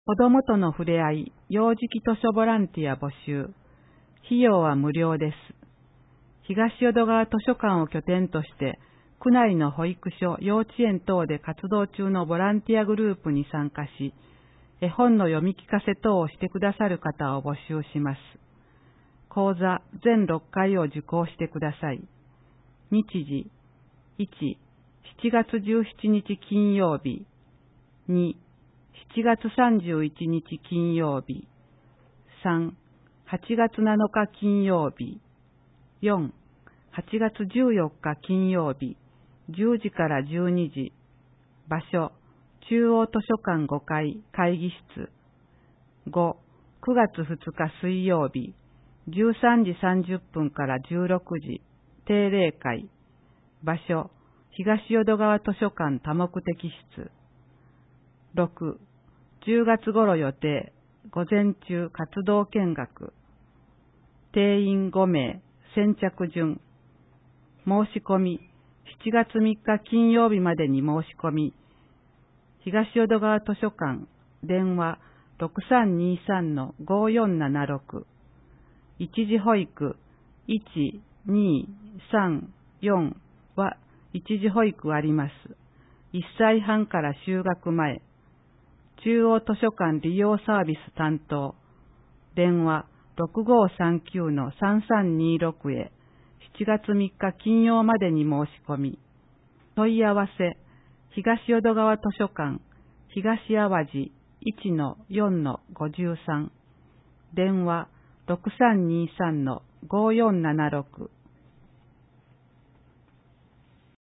子どもとの触れ合い、幼児期図書ボランティア募集。費用は無料です。東淀川図書館を拠点として、区内の保育所、幼稚園等で活動中のボランティアグループに参加し、絵本の読み聞かせ等をしてくださる方を募集します。講座全6回を受講してください。日時、1、7月17日金曜日。2、7月31日金曜日。3、8月7日金曜日。4、8月14日金曜日。10時から12時。場所、中央図書館5階会議室。5、9月2日水曜日。13時30分から16時。定例会。場所、東淀川図書館多目的室。6、10月頃予定。午前中活動見学。定員5名。先着順。申し込み。7月3日金曜日までに申し込み。東淀川図書館。電話 6323-5476。一時保育。1、2、3、4は一時保育あります。1歳半から就学前。中央図書館利用サービス担当。電話 6539-3326 へ7月3日金曜までに申し込み。問い合わせ、東淀川図書館、東淡路 1-4-53。電話 6323-5476。